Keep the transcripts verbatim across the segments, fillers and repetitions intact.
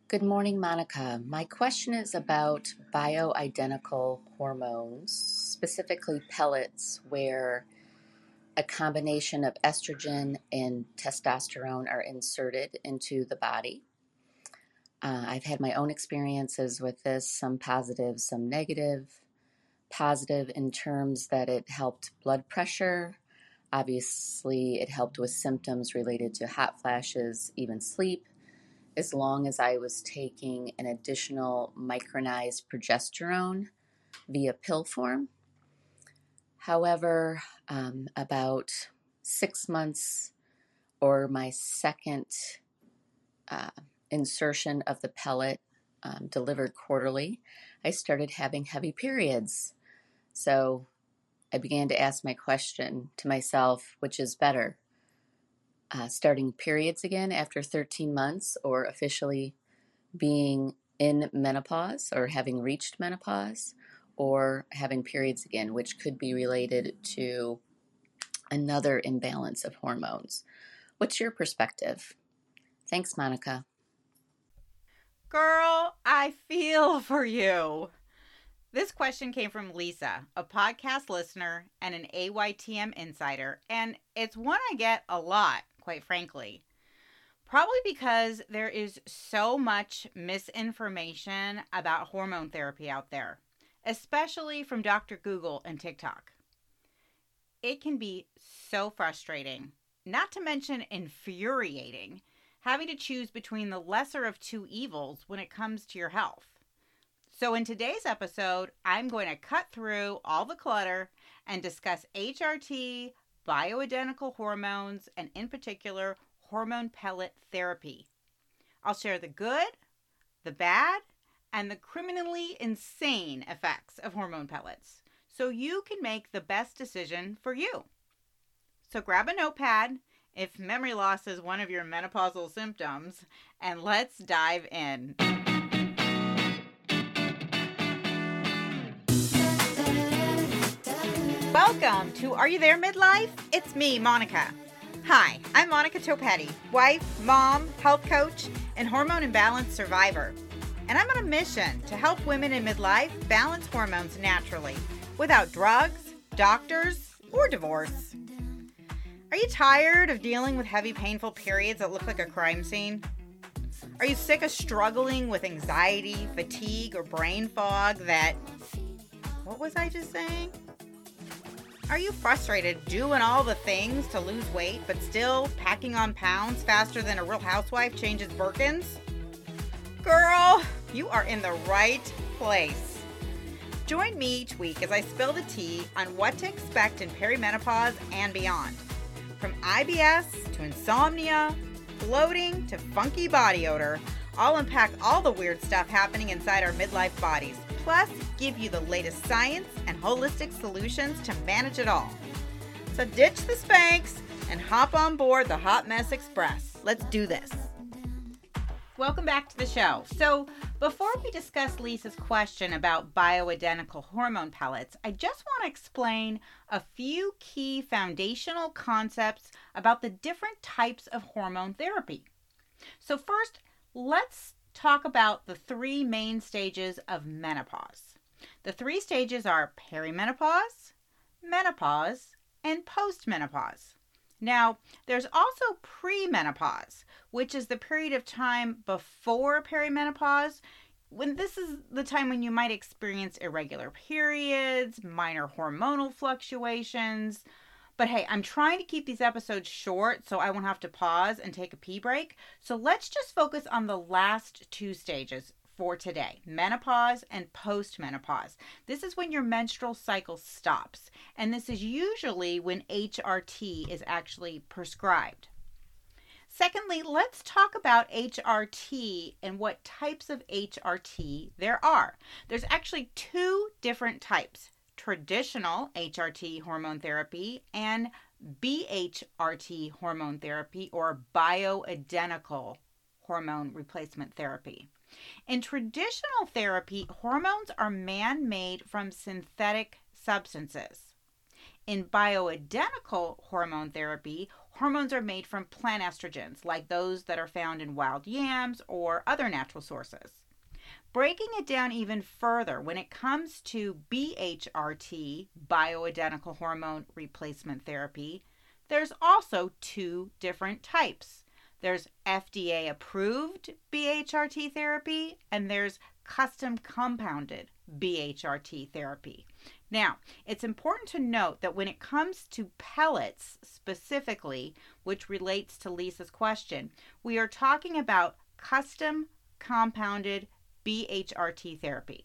Good morning, Monica. My question is about bioidentical hormones, specifically pellets, where a combination of estrogen and testosterone are inserted into the body. Uh, I've had my own experiences with this, some positive, some negative. Positive in terms that it helped blood pressure. Obviously, it helped with symptoms related to hot flashes, even sleep, as long as I was taking an additional micronized progesterone via pill form. However, um, about six months or my second uh, insertion of the pellet um, delivered quarterly, I started having heavy periods. So I began to ask my question to myself, which is better? Uh, starting periods again after thirteen months, or officially being in menopause or having reached menopause, or having periods again, which could be related to another imbalance of hormones. What's your perspective? Thanks, Monica. Girl, I feel for you. This question came from Lisa, a podcast listener and an A Y T M insider, and it's one I get a lot, quite frankly. Probably because there is so much misinformation about hormone therapy out there, especially from Doctor Google and TikTok. It can be so frustrating, not to mention infuriating, having to choose between the lesser of two evils when it comes to your health. So in today's episode, I'm going to cut through all the clutter and discuss H R T, bioidentical hormones, and in particular, hormone pellet therapy. I'll share the good, the bad, and the criminally insane effects of hormone pellets, so you can make the best decision for you. So grab a notepad if memory loss is one of your menopausal symptoms, and let's dive in. Welcome to Are You There Midlife? It's me, Monica. Hi, I'm Monica Topetti, wife, mom, health coach, and hormone imbalance survivor. And I'm on a mission to help women in midlife balance hormones naturally without drugs, doctors, or divorce. Are you tired of dealing with heavy, painful periods that look like a crime scene? Are you sick of struggling with anxiety, fatigue, or brain fog that... What was I just saying? Are you frustrated doing all the things to lose weight but still packing on pounds faster than a real housewife changes Birkins? Girl, you are in the right place. Join me each week as I spill the tea on what to expect in perimenopause and beyond. From I B S to insomnia, bloating to funky body odor, I'll unpack all the weird stuff happening inside our midlife bodies, plus give you the latest science and holistic solutions to manage it all. So ditch the Spanx and hop on board the Hot Mess Express. Let's do this. Welcome back to the show. So before we discuss Lisa's question about bioidentical hormone pellets, I just want to explain a few key foundational concepts about the different types of hormone therapy. So first, let's talk about the three main stages of menopause. The three stages are perimenopause, menopause, and postmenopause. Now, there's also premenopause, which is the period of time before perimenopause, when this is the time when you might experience irregular periods, minor hormonal fluctuations. But hey, I'm trying to keep these episodes short so I won't have to pause and take a pee break. So let's just focus on the last two stages for today, menopause and postmenopause. This is when your menstrual cycle stops, and this is usually when H R T is actually prescribed. Secondly, let's talk about H R T and what types of H R T there are. There's actually two different types: traditional H R T hormone therapy and B H R T hormone therapy, or bioidentical hormone replacement therapy. In traditional therapy, hormones are man-made from synthetic substances. In bioidentical hormone therapy, Hormones are made from plant estrogens, like those that are found in wild yams or other natural sources. Breaking it down even further, when it comes to B H R T, bioidentical hormone replacement therapy, there's also two different types. There's F D A-approved B H R T therapy, and there's custom compounded B H R T therapy. Now, it's important to note that when it comes to pellets specifically, which relates to Lisa's question, we are talking about custom compounded B H R T therapy.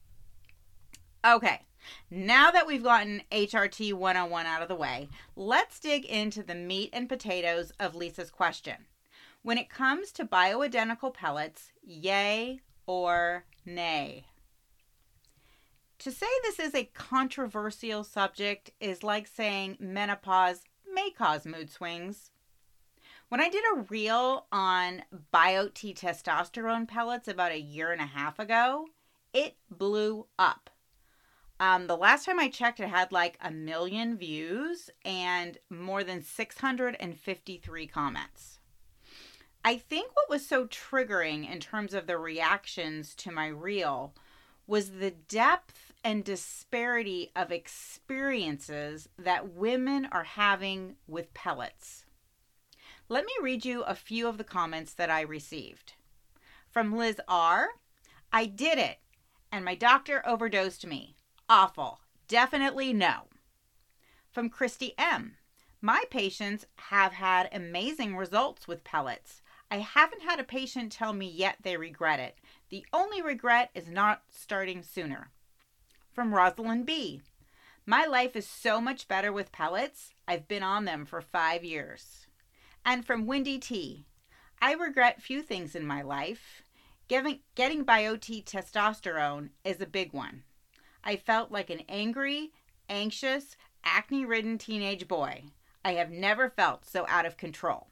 Okay, now that we've gotten H R T one oh one out of the way, let's dig into the meat and potatoes of Lisa's question. When it comes to bioidentical pellets, yay or nay? To say this is a controversial subject is like saying menopause may cause mood swings. When I did a reel on BioTE testosterone pellets about a year and a half ago, it blew up. Um, the last time I checked, it had like a million views and more than six hundred fifty-three comments. I think what was so triggering in terms of the reactions to my reel was the depth and disparity of experiences that women are having with pellets. Let me read you a few of the comments that I received. From Liz R., I did it, and my doctor overdosed me. Awful. Definitely no. From Christy M., my patients have had amazing results with pellets. I haven't had a patient tell me yet they regret it. The only regret is not starting sooner. From Rosalind B., my life is so much better with pellets. I've been on them for five years. And from Wendy T., I regret few things in my life. Getting, getting BioTE testosterone is a big one. I felt like an angry, anxious, acne-ridden teenage boy. I have never felt so out of control.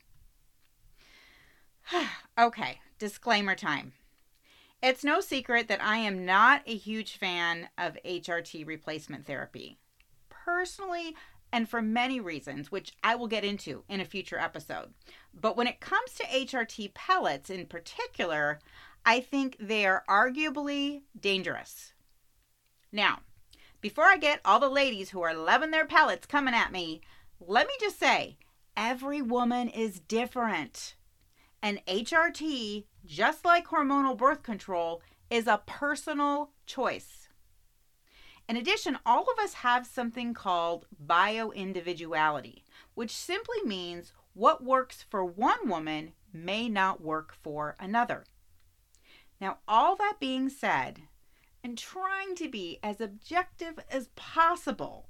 Okay, disclaimer time. It's no secret that I am not a huge fan of H R T replacement therapy. Personally, and for many reasons, which I will get into in a future episode. But when it comes to H R T pellets in particular, I think they are arguably dangerous. Now, before I get all the ladies who are loving their pellets coming at me, let me just say, every woman is different. And H R T, just like hormonal birth control, is a personal choice. In addition, all of us have something called bioindividuality, which simply means what works for one woman may not work for another. Now, all that being said, and trying to be as objective as possible,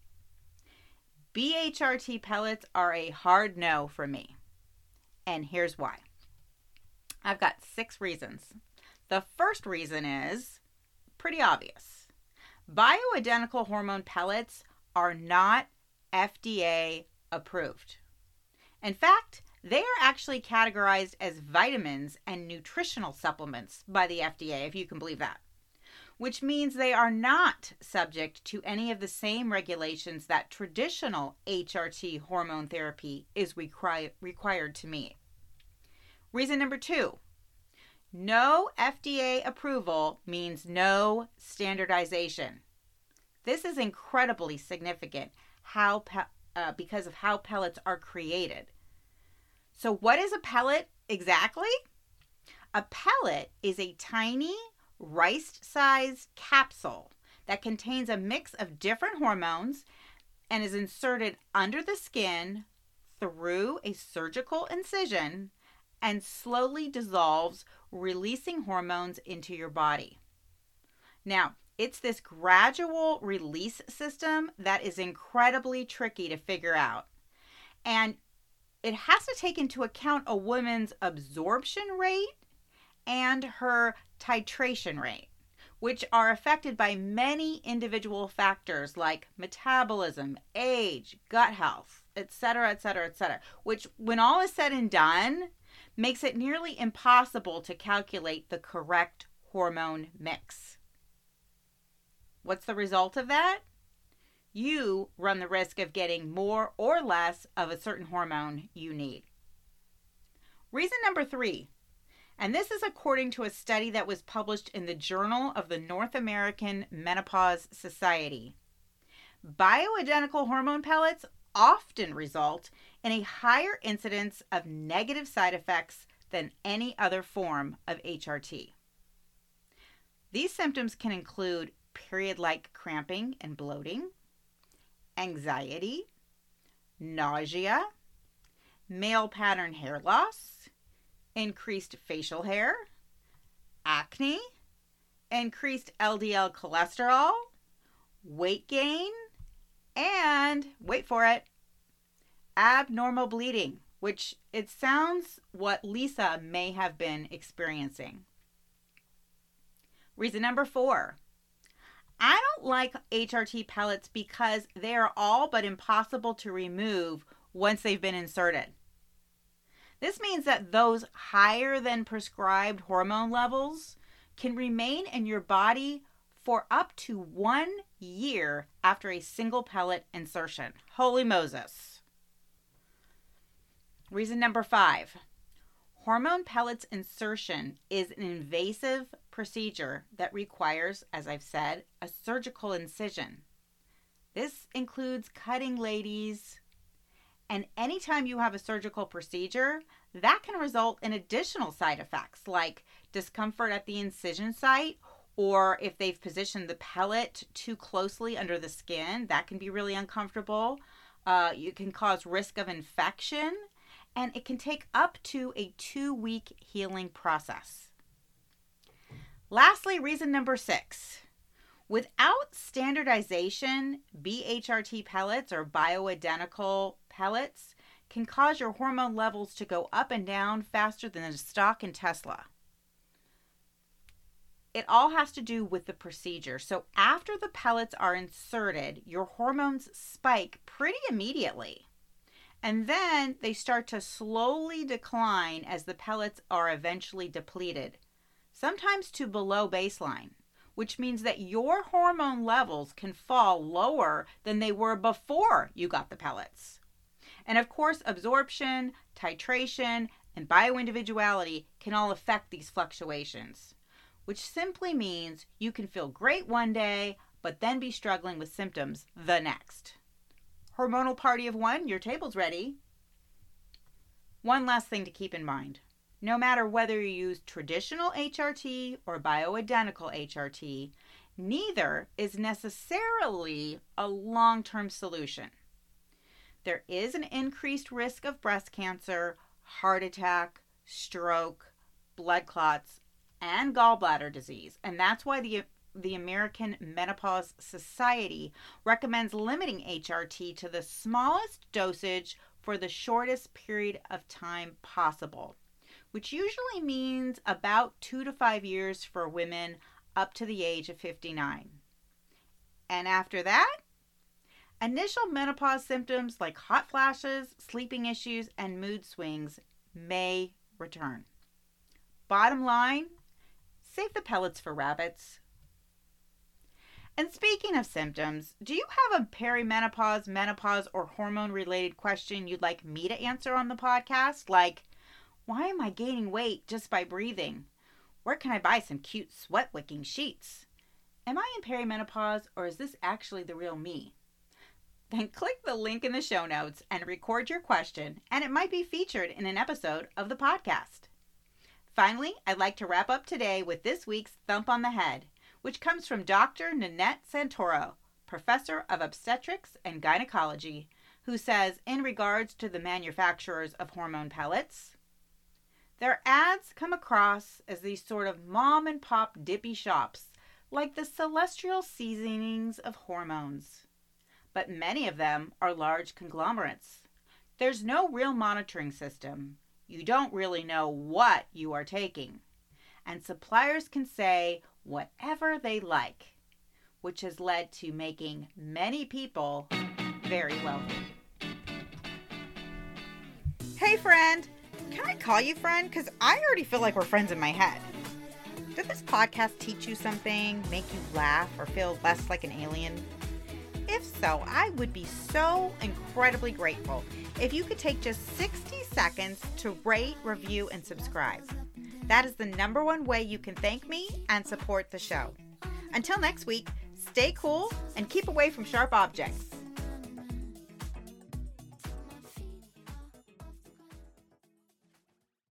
B H R T pellets are a hard no for me. And here's why. I've got six reasons. The first reason is pretty obvious. Bioidentical hormone pellets are not F D A approved. In fact, they are actually categorized as vitamins and nutritional supplements by the F D A, if you can believe that, which means they are not subject to any of the same regulations that traditional H R T hormone therapy is requi- required to meet. Reason number two, no F D A approval means no standardization. This is incredibly significant how pe- uh, because of how pellets are created. So what is a pellet exactly? A pellet is a tiny, rice-sized capsule that contains a mix of different hormones and is inserted under the skin through a surgical incision and slowly dissolves, releasing hormones into your body. Now, it's this gradual release system that is incredibly tricky to figure out. And it has to take into account a woman's absorption rate and her titration rate, which are affected by many individual factors like metabolism, age, gut health, et cetera, et cetera, et cetera, which when all is said and done, makes it nearly impossible to calculate the correct hormone mix. What's the result of that? you run the risk of getting more or less of a certain hormone you need. Reason number three, and this is according to a study that was published in the Journal of the North American Menopause Society. Bioidentical hormone pellets often result in a higher incidence of negative side effects than any other form of H R T. These symptoms can include period-like cramping and bloating, anxiety, nausea, male pattern hair loss, increased facial hair, acne, increased L D L cholesterol, weight gain, and, wait for it, abnormal bleeding, which it sounds what Lisa may have been experiencing. Reason number four, I don't like H R T pellets because they are all but impossible to remove once they've been inserted. This means that those higher than prescribed hormone levels can remain in your body for up to one year after a single pellet insertion. Holy Moses. Reason number five, hormone pellets insertion is an invasive procedure that requires, as I've said, a surgical incision. This includes cutting, ladies. And anytime you have a surgical procedure, that can result in additional side effects like discomfort at the incision site, or if they've positioned the pellet too closely under the skin, that can be really uncomfortable. Uh, you can cause risk of infection, and it can take up to a two-week healing process. Lastly, reason number six. Without standardization, B H R T pellets or bioidentical pellets can cause your hormone levels to go up and down faster than a stock in Tesla. It all has to do with the procedure. So after the pellets are inserted, your hormones spike pretty immediately. And then they start to slowly decline as the pellets are eventually depleted, sometimes to below baseline, which means that your hormone levels can fall lower than they were before you got the pellets. And of course, absorption, titration, and bioindividuality can all affect these fluctuations, which simply means you can feel great one day, but then be struggling with symptoms the next. Hormonal party of one, your table's ready. One last thing to keep in mind. No matter whether you use traditional H R T or bioidentical H R T, neither is necessarily a long-term solution. There is an increased risk of breast cancer, heart attack, stroke, blood clots, and gallbladder disease. And that's why the, the American Menopause Society recommends limiting H R T to the smallest dosage for the shortest period of time possible, which usually means about two to five years for women up to the age of fifty-nine. And after that, initial menopause symptoms like hot flashes, sleeping issues, and mood swings may return. Bottom line, save the pellets for rabbits. And speaking of symptoms, do you have a perimenopause, menopause, or hormone-related question you'd like me to answer on the podcast? Like, why am I gaining weight just by breathing? Where can I buy some cute sweat-wicking sheets? Am I in perimenopause, or is this actually the real me? Then click the link in the show notes and record your question, and it might be featured in an episode of the podcast. Finally, I'd like to wrap up today with this week's Thump on the Head, which comes from Doctor Nanette Santoro, Professor of Obstetrics and Gynecology, who says, in regards to the manufacturers of hormone pellets, their ads come across as these sort of mom and pop dippy shops, like the celestial seasonings of hormones. But many of them are large conglomerates. There's no real monitoring system. You don't really know what you are taking. And suppliers can say whatever they like, which has led to making many people very wealthy. Hey friend, can I call you friend? Because I already feel like we're friends in my head. Did this podcast teach you something, make you laugh, or feel less like an alien? If so, I would be so incredibly grateful if you could take just sixty seconds to rate, review, and subscribe. That is the number one way you can thank me and support the show. Until next week, stay cool and keep away from sharp objects.